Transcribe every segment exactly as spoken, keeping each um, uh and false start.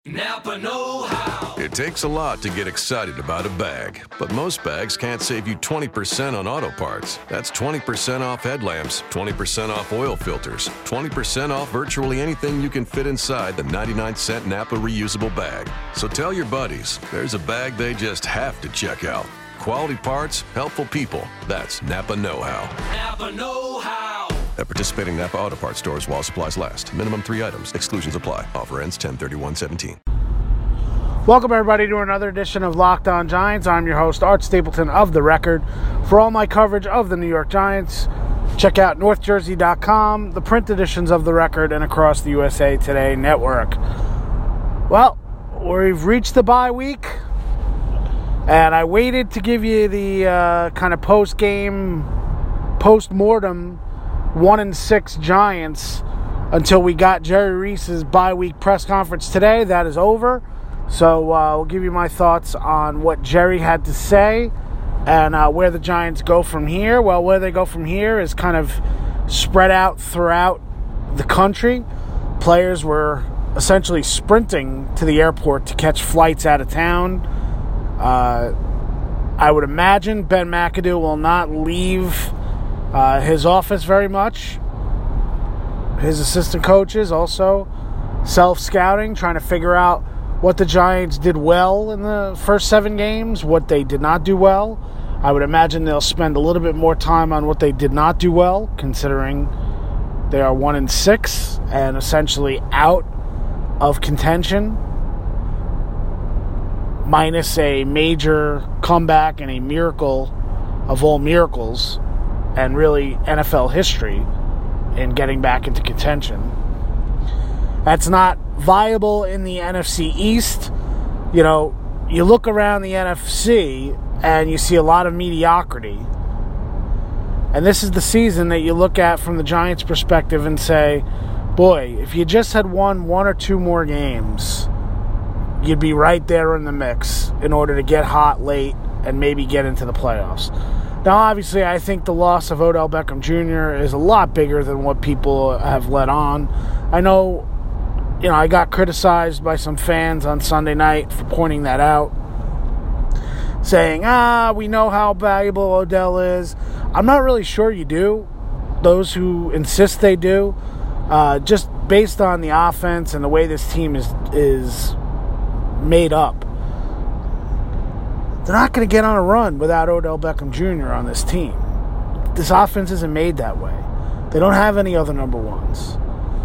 Napa know-how. It takes a lot to get excited about a bag, but most bags can't save you twenty percent on auto parts. That's twenty percent off headlamps, twenty percent off oil filters, twenty percent off virtually anything you can fit inside the ninety-nine cent Napa reusable bag. So tell your buddies, there's a bag they just have to check out. Quality parts, helpful people. That's Napa know-how. Napa know-how. At participating Napa Auto Parts stores while supplies last. Minimum three items. Exclusions apply. Offer ends ten thirty-one seventeen. Welcome, everybody, to another edition of Locked On Giants. I'm your host, Art Stapleton of The Record. For all my coverage of the New York Giants, check out north jersey dot com, the print editions of The Record, and across the U S A Today network. Well, we've reached the bye week, and I waited to give you the uh, kind of post-game, post-mortem one and six Giants until we got Jerry Reese's bye week press conference today. That is over. So uh, I'll give you my thoughts on what Jerry had to say and uh, where the Giants go from here. Well, where they go from here is kind of spread out throughout the country. Players were essentially sprinting to the airport to catch flights out of town. Uh, I would imagine Ben McAdoo will not leave uh, his office very much. His assistant coaches also self-scouting, trying to figure out what the Giants did well in the first seven games, what they did not do well. I would imagine they'll spend a little bit more time on what they did not do well, considering they are one and six and essentially out of contention, minus a major comeback and a miracle of all miracles, and really N F L history in getting back into contention. That's not viable in the N F C East. You know, you look around the N F C and you see a lot of mediocrity. And this is the season that you look at from the Giants' perspective and say, boy, if you just had won one or two more games, you'd be right there in the mix in order to get hot late and maybe get into the playoffs. Now, obviously, I think the loss of Odell Beckham Junior is a lot bigger than what people have let on. I know, you know, I got criticized by some fans on Sunday night for pointing that out, saying, ah, we know how valuable Odell is. I'm not really sure you do. Those who insist they do, uh, just based on the offense and the way this team is is made up. They're not going to get on a run without Odell Beckham Junior on this team. This offense isn't made that way. They don't have any other number ones.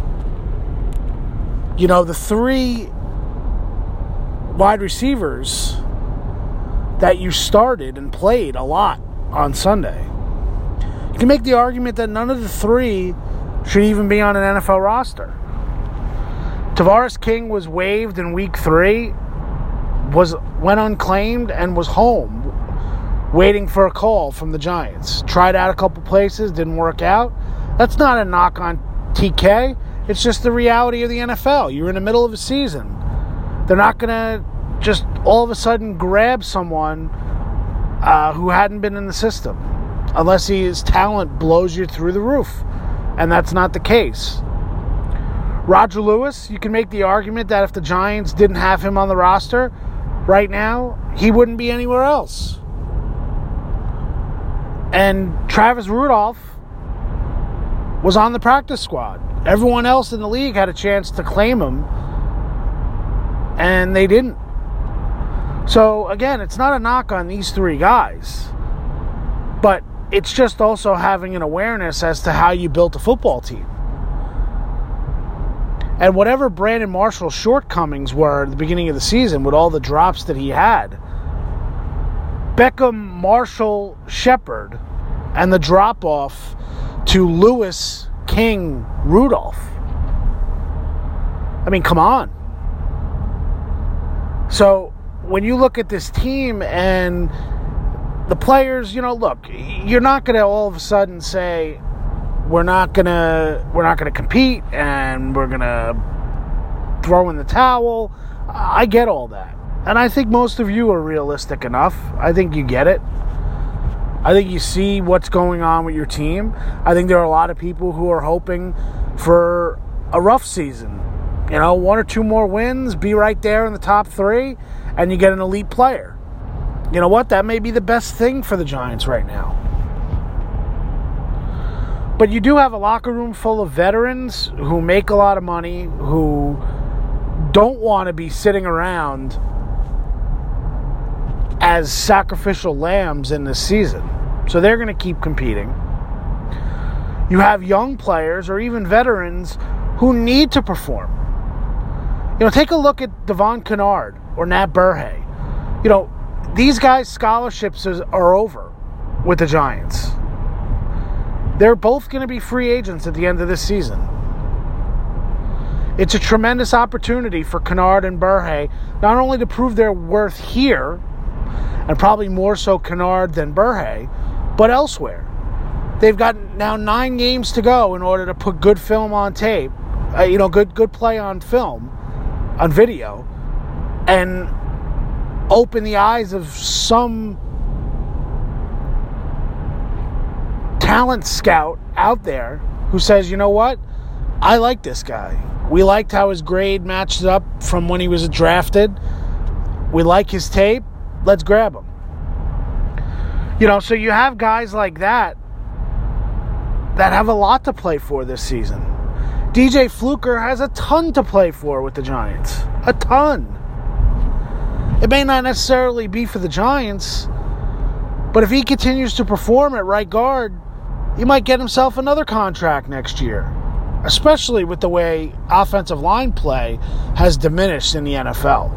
You know, the three wide receivers that you started and played a lot on Sunday, you can make the argument that none of the three should even be on an N F L roster. Tavares King was waived in week three, was went unclaimed, and was home waiting for a call from the Giants. Tried out a couple places, didn't work out. That's not a knock on T K. It's just the reality of the N F L. You're in the middle of a season. They're not going to just all of a sudden grab someone uh, who hadn't been in the system unless his talent blows you through the roof. And that's not the case. Roger Lewis, you can make the argument that if the Giants didn't have him on the roster right now, he wouldn't be anywhere else. And Travis Rudolph was on the practice squad. Everyone else in the league had a chance to claim him, and they didn't. So, again, it's not a knock on these three guys, but it's just also having an awareness as to how you built a football team. And whatever Brandon Marshall's shortcomings were at the beginning of the season with all the drops that he had, Beckham, Marshall, Shepard, and the drop-off to Lewis, King, Rudolph. I mean, come on. So, when you look at this team and the players, you know, look, you're not going to all of a sudden say, we're not gonna we're not gonna compete and we're gonna throw in the towel. I get all that, and I think most of you are realistic enough. I think you get it. I think you see what's going on with your team. I think there are a lot of people who are hoping for a rough season You know, one or two more wins, be right there in the top three, and you get an elite player. You know what? That may be the best thing for the Giants right now. But you do have a locker room full of veterans who make a lot of money, who don't want to be sitting around as sacrificial lambs in this season. So they're going to keep competing. You have young players or even veterans who need to perform. You know, take a look at Devon Kennard or Nat Burhay. You know, these guys' scholarships are over with the Giants. They're both going to be free agents at the end of this season. It's a tremendous opportunity for Kennard and Burhay not only to prove their worth here, and probably more so Kennard than Burhay, but elsewhere. They've got now nine games to go in order to put good film on tape, uh, you know, good good play on film, on video, and open the eyes of some talent scout out there who says, you know what, I like this guy. We liked how his grade matched up from when he was drafted. We like his tape. Let's grab him. You know, so you have guys like that that have a lot to play for this season. D J Fluker has a ton to play for with the Giants. A ton. It may not necessarily be for the Giants, but if he continues to perform at right guard, he might get himself another contract next year, especially with the way offensive line play has diminished in the N F L.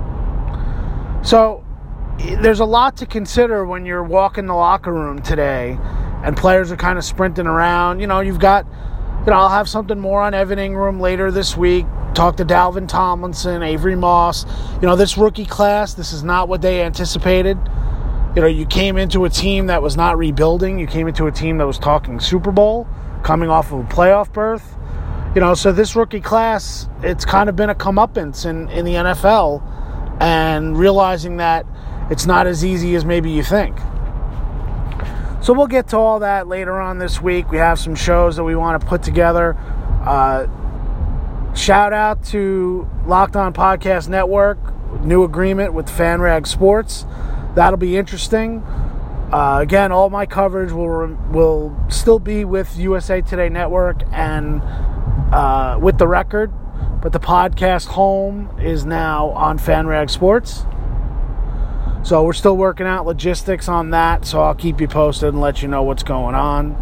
So there's a lot to consider when you're walking the locker room today and players are kind of sprinting around. You know, you've got, you know, I'll have something more on Evan Ingram later this week. Talk to Dalvin Tomlinson, Avery Moss. You know, this rookie class, this is not what they anticipated. You know, you came into a team that was not rebuilding. You came into a team that was talking Super Bowl, coming off of a playoff berth. You know, so this rookie class, it's kind of been a comeuppance in, in the N F L, and realizing that it's not as easy as maybe you think. So we'll get to all that later on this week. We have some shows that we want to put together. Uh, shout out to Locked On Podcast Network, new agreement with FanRag Sports. That'll be interesting. Uh, again, all my coverage will will still be with U S A Today Network and uh, with The Record, but the podcast home is now on FanRag Sports. So we're still working out logistics on that, so I'll keep you posted and let you know what's going on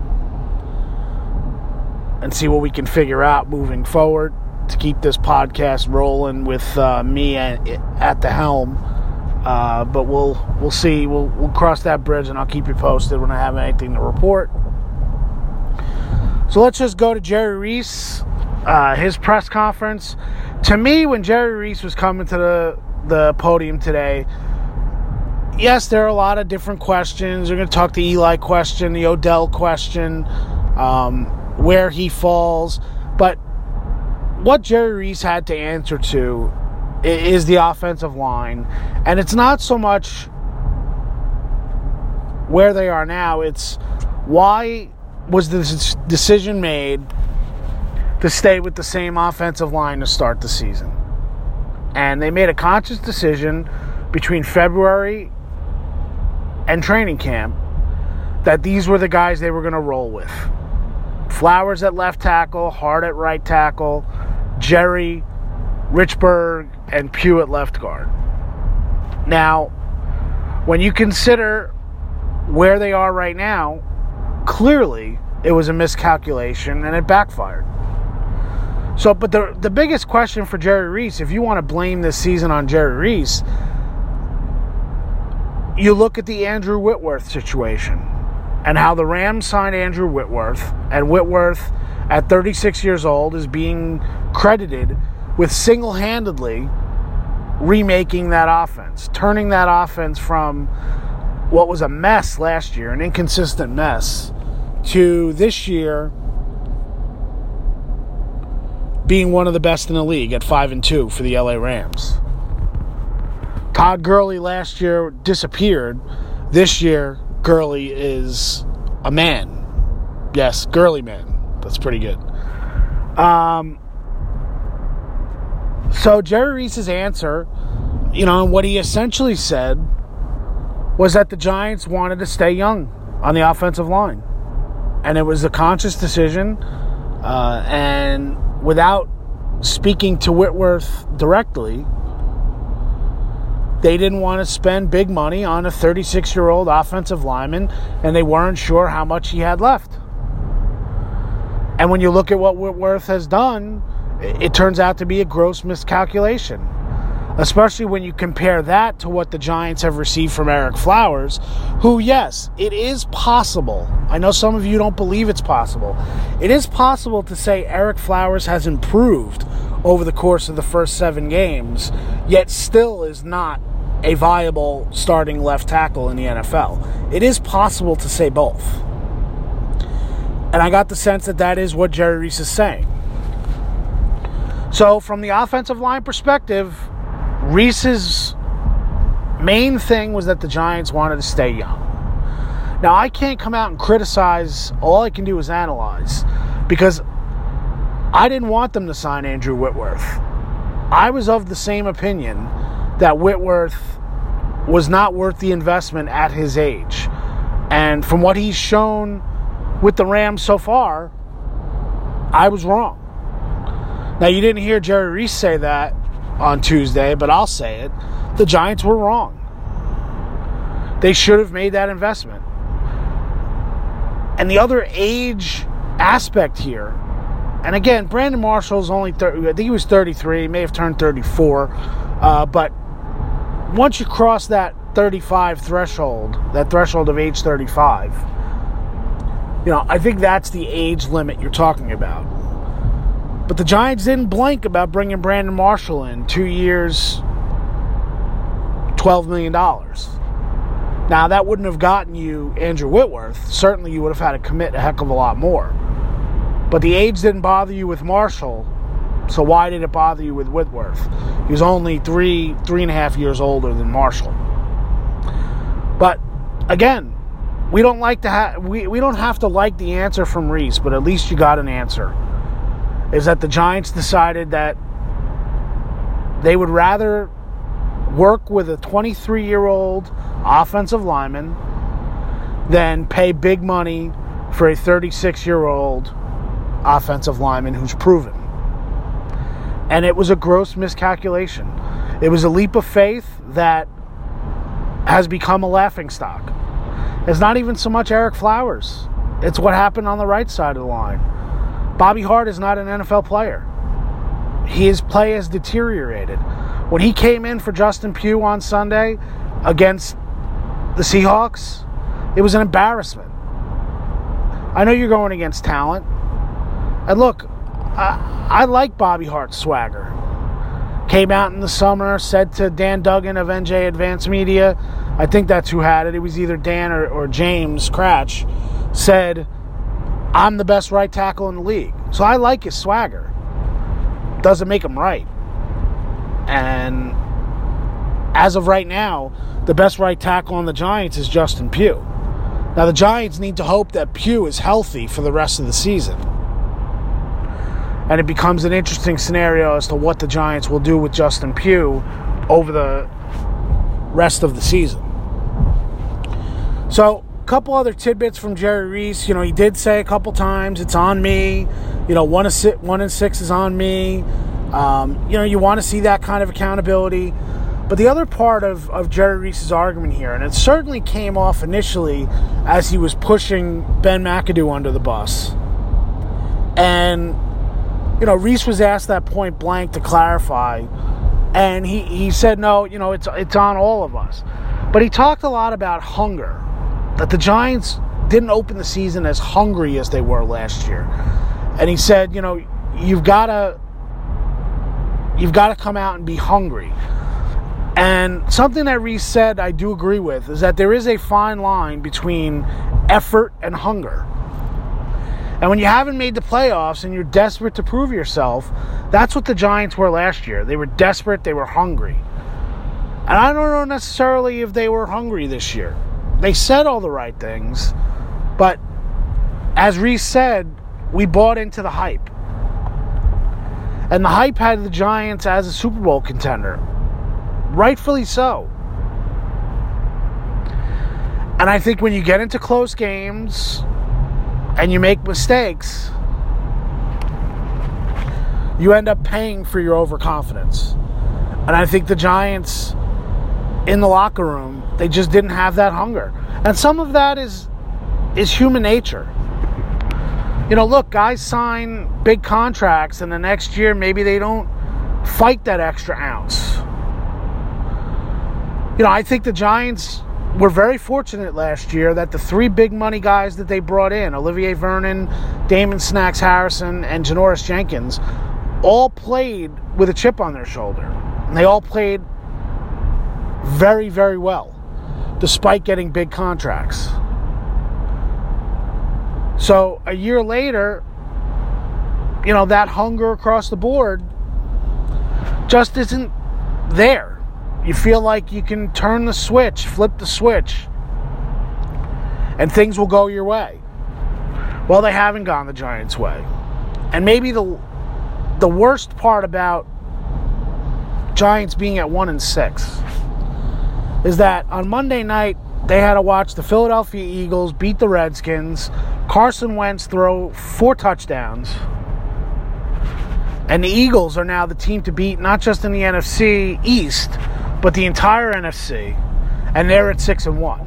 and see what we can figure out moving forward to keep this podcast rolling with uh, me at, at the helm. Uh, but we'll we'll see. We'll we'll cross that bridge, and I'll keep you posted when I have anything to report. So let's just go to Jerry Reese, uh, his press conference. To me, when Jerry Reese was coming to the the podium today, yes, there are a lot of different questions. We're going to talk the Eli question, the Odell question, um, where he falls. But what Jerry Reese had to answer to is the offensive line. And it's not so much where they are now. It's why was this decision made to stay with the same offensive line to start the season. And they made a conscious decision between February and training camp that these were the guys they were going to roll with. Flowers at left tackle, Hart at right tackle, Jerry, Richburg, and Pugh at left guard. Now, when you consider where they are right now, clearly it was a miscalculation and it backfired. So, but the the biggest question for Jerry Reese, if you want to blame this season on Jerry Reese, you look at the Andrew Whitworth situation and how the Rams signed Andrew Whitworth, and Whitworth at thirty-six years old is being credited with single-handedly remaking that offense, turning that offense from what was a mess last year, an inconsistent mess, to this year being one of the best in the league at five and two for the L A Rams. Todd Gurley last year disappeared. This year, Gurley is a man. Yes, Gurley man. That's pretty good. Um, So Jerry Reese's answer, you know, and what he essentially said was that the Giants wanted to stay young on the offensive line. And it was a conscious decision. Uh, and without speaking to Whitworth directly, they didn't want to spend big money on a thirty-six-year-old offensive lineman, and they weren't sure how much he had left. And when you look at what Whitworth has done, it turns out to be a gross miscalculation, especially when you compare that to what the Giants have received from Ereck Flowers, who, yes, it is possible. I know some of you don't believe it's possible. It is possible to say Ereck Flowers has improved over the course of the first seven games, yet still is not a viable starting left tackle in the N F L. It is possible to say both. And I got the sense that that is what Jerry Reese is saying. So from the offensive line perspective, Reese's main thing was that the Giants wanted to stay young. Now, I can't come out and criticize. All I can do is analyze, because I didn't want them to sign Andrew Whitworth. I was of the same opinion that Whitworth was not worth the investment at his age. And from what he's shown with the Rams so far, I was wrong. Now, you didn't hear Jerry Reese say that on Tuesday, but I'll say it. The Giants were wrong. They should have made that investment. And the other age aspect here, and again, Brandon Marshall's only thirty, I think he was thirty-three, he may have turned thirty-four, uh, but once you cross that thirty-five threshold, that threshold of age thirty-five, you know, I think that's the age limit you're talking about. But the Giants didn't blink about bringing Brandon Marshall in, two years, twelve million dollars. Now, that wouldn't have gotten you Andrew Whitworth. Certainly, you would have had to commit a heck of a lot more. But the age didn't bother you with Marshall, so why did it bother you with Whitworth? He was only three, three and a half years older than Marshall. But, again, we don't like to have we, we don't have to like the answer from Reese, but at least you got an answer. Is that the Giants decided that they would rather work with a twenty-three-year-old offensive lineman than pay big money for a thirty-six-year-old offensive lineman who's proven. And it was a gross miscalculation. It was a leap of faith that has become a laughingstock. It's not even so much Ereck Flowers. It's what happened on the right side of the line. Bobby Hart is not an N F L player. His play has deteriorated. When he came in for Justin Pugh on Sunday against the Seahawks, it was an embarrassment. I know you're going against talent. And look, I, I like Bobby Hart's swagger. Came out in the summer, said to Dan Duggan of N J Advanced Media, I think that's who had it, it was either Dan or, or James Cratch, said, I'm the best right tackle in the league. So I like his swagger. Doesn't make him right. And as of right now, the best right tackle on the Giants is Justin Pugh. Now the Giants need to hope that Pugh is healthy for the rest of the season. And it becomes an interesting scenario as to what the Giants will do with Justin Pugh over the rest of the season. So, a couple other tidbits from Jerry Reese. You know, he did say a couple times, it's on me. You know, one, si- one and six is on me. Um, you know, you want to see that kind of accountability. But the other part of, of Jerry Reese's argument here, and it certainly came off initially as he was pushing Ben McAdoo under the bus. And, you know, Reese was asked that point blank to clarify. And he, he said, no, you know, it's it's on all of us. But he talked a lot about hunger. That the Giants didn't open the season as hungry as they were last year. And he said, you know, you've got to you've got to come out and be hungry. And something that Reese said I do agree with is that there is a fine line between effort and hunger. And when you haven't made the playoffs and you're desperate to prove yourself, that's what the Giants were last year. They were desperate, they were hungry. And I don't know necessarily if they were hungry this year. They said all the right things, but as Reese said, we bought into the hype. And the hype had the Giants as a Super Bowl contender. Rightfully so. And I think when you get into close games and you make mistakes, you end up paying for your overconfidence. And I think the Giants in the locker room, they just didn't have that hunger. And some of that is is human nature. You know, look, guys sign big contracts and the next year maybe they don't fight that extra ounce. You know, I think the Giants were very fortunate last year that the three big money guys that they brought in, Olivier Vernon, Damon Snacks Harrison, and Janoris Jenkins, all played with a chip on their shoulder. And they all played very, very well, despite getting big contracts. So a year later, you know, that hunger across the board just isn't there. You feel like you can turn the switch, flip the switch, and things will go your way. Well, they haven't gone the Giants' way. And maybe the the worst part about Giants being at one and six is that on Monday night they had to watch the Philadelphia Eagles beat the Redskins, Carson Wentz throw four touchdowns, and the Eagles are now the team to beat, not just in the N F C East, but the entire N F C, and they're at six and one.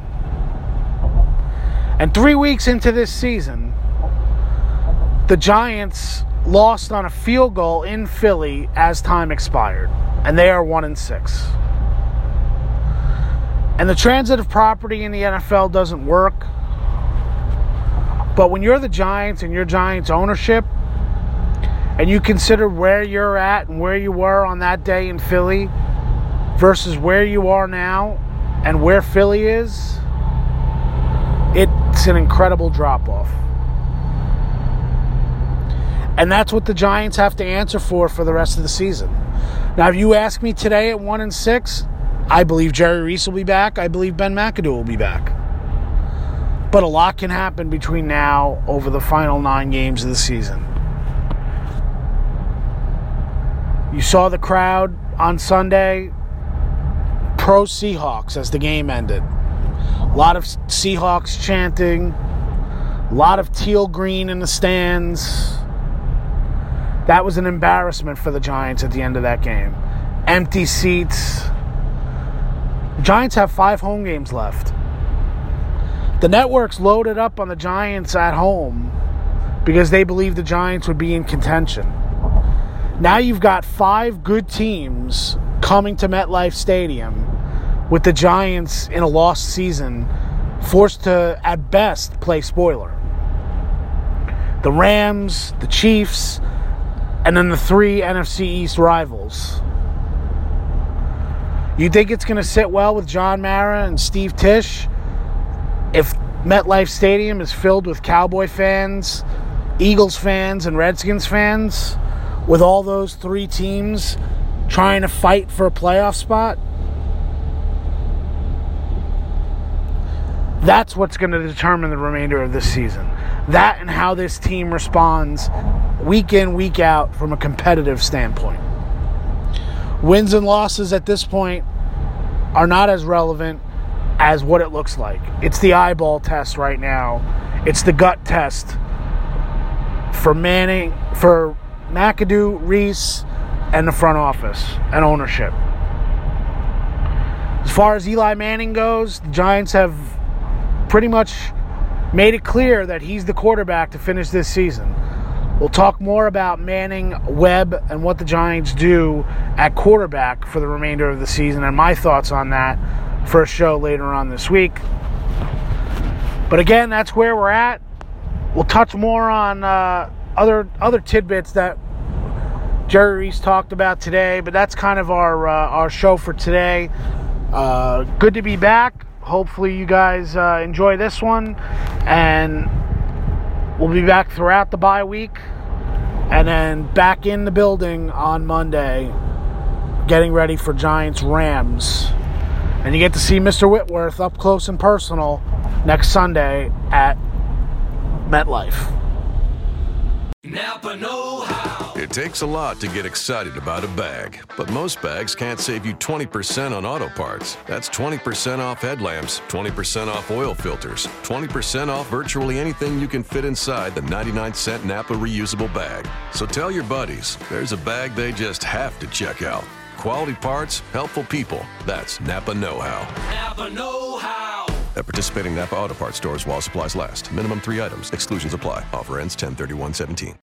And three weeks into this season, the Giants lost on a field goal in Philly as time expired, and they are one and six. And the transitive property in the N F L doesn't work. But when you're the Giants and you're Giants ownership, and you consider where you're at and where you were on that day in Philly versus where you are now and where Philly is, it's an incredible drop-off. And that's what the Giants have to answer for for the rest of the season. Now, if you ask me today at one and six, I believe Jerry Reese will be back. I believe Ben McAdoo will be back. But a lot can happen between now over the final nine games of the season. You saw the crowd on Sunday pro Seahawks as the game ended. A lot of Seahawks chanting, a lot of teal green in the stands. That was an embarrassment for the Giants at the end of that game. Empty seats. The Giants have five home games left. The networks loaded up on the Giants at home because they believed the Giants would be in contention. Now you've got five good teams coming to MetLife Stadium with the Giants in a lost season, forced to, at best, play spoiler. The Rams, the Chiefs, and then the three N F C East rivals. You think it's going to sit well with John Mara and Steve Tisch if MetLife Stadium is filled with Cowboy fans, Eagles fans, and Redskins fans, with all those three teams trying to fight for a playoff spot? That's what's going to determine the remainder of this season. That and how this team responds week in, week out from a competitive standpoint. Wins and losses at this point are not as relevant as what it looks like. It's the eyeball test right now. It's the gut test for Manning, for McAdoo, Reese, and the front office and ownership. As far as Eli Manning goes, the Giants have pretty much made it clear that he's the quarterback to finish this season. We'll talk more about Manning, Webb, and what the Giants do at quarterback for the remainder of the season and my thoughts on that for a show later on this week. But again, that's where we're at. We'll touch more on uh, other other tidbits that Jerry Reese talked about today, but that's kind of our uh, our show for today. Uh, good to be back. Hopefully you guys uh, enjoy this one, and we'll be back throughout the bye week, and then back in the building on Monday, getting ready for Giants-Rams. And you get to see Mister Whitworth up close and personal next Sunday at MetLife. Napa know how. It takes a lot to get excited about a bag, but most bags can't save you twenty percent on auto parts. That's twenty percent off headlamps, twenty percent off oil filters, twenty percent off virtually anything you can fit inside the ninety-nine cent Napa reusable bag. So tell your buddies, there's a bag they just have to check out. Quality parts, helpful people. That's Napa Know-How. Napa Know-How. At participating Napa Auto Parts stores while supplies last. Minimum three items. Exclusions apply. Offer ends ten thirty-one seventeen.